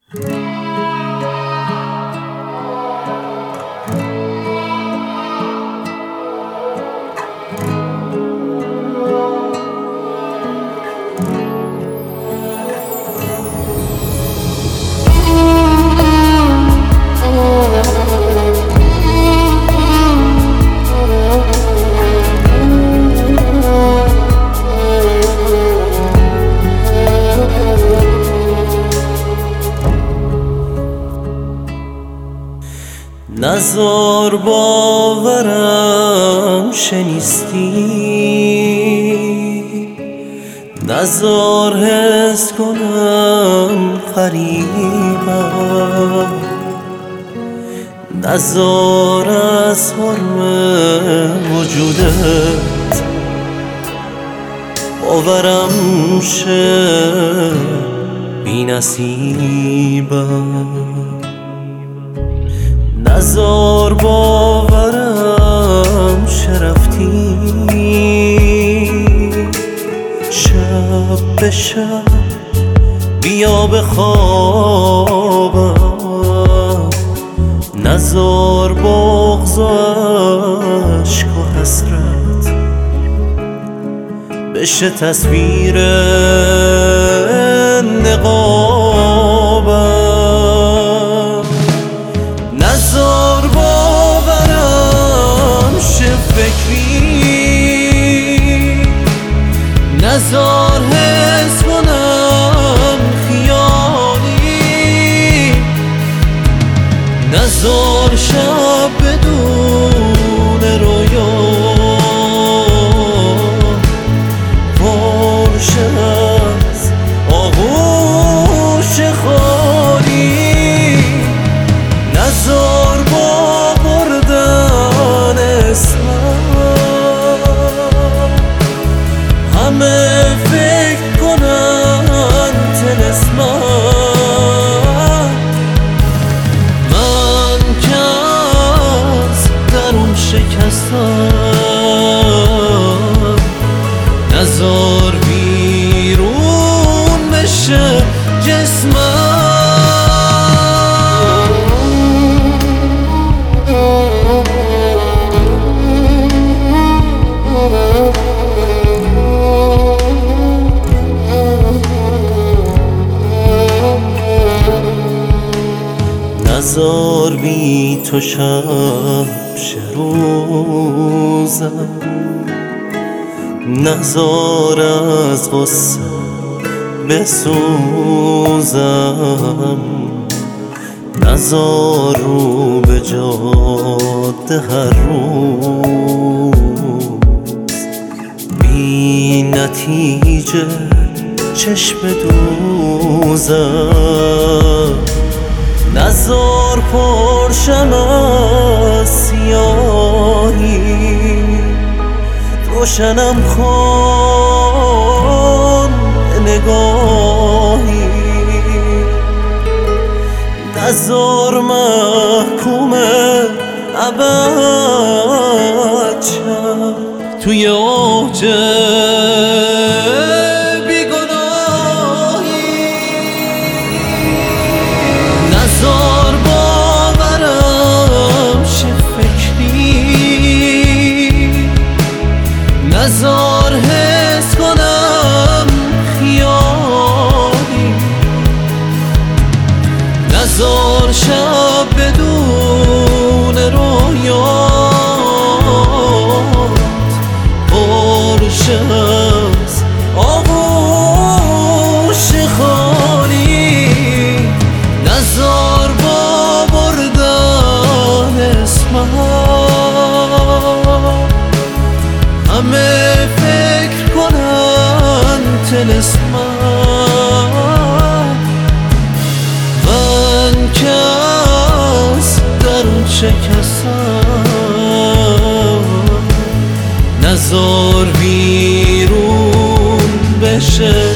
نزار باورم شنیستی، نزار حس کنم غریبم، نزار از حرم وجودت باورم شه بی نصیبم. نزار باورم شرفتی، شب به شب بیا به خوابم. نزار بغض و عشق و حسرت بشه تصویر نقابم. نزار باورم شه فکری، نزار حس کنم خیالی، نزار شب بدون رویا پرشه از آغوش خالی. نزار با بردن اسمم همه فکر کنن طلسمم. من که از درون شکستم، نزار بیرون بشه جسمم. نزار بی تو شب روزم، نزار از غصه بسوزم، نزار رو به جاده هر روز بی نتیجه چشم دوزم. نزار پرشم از سیاهی، روشنم کن نگاهی. نزار محکوم ابد شم توی اوج نزار باورم شه فکری، نزار حس کنم خیالی، نزار شب بدون رویات پرشه از آغوش خالی. نزار با بردن اسمم همه فکر کنن طلسمم. من که از درون شکستم، نزار بیرون بشه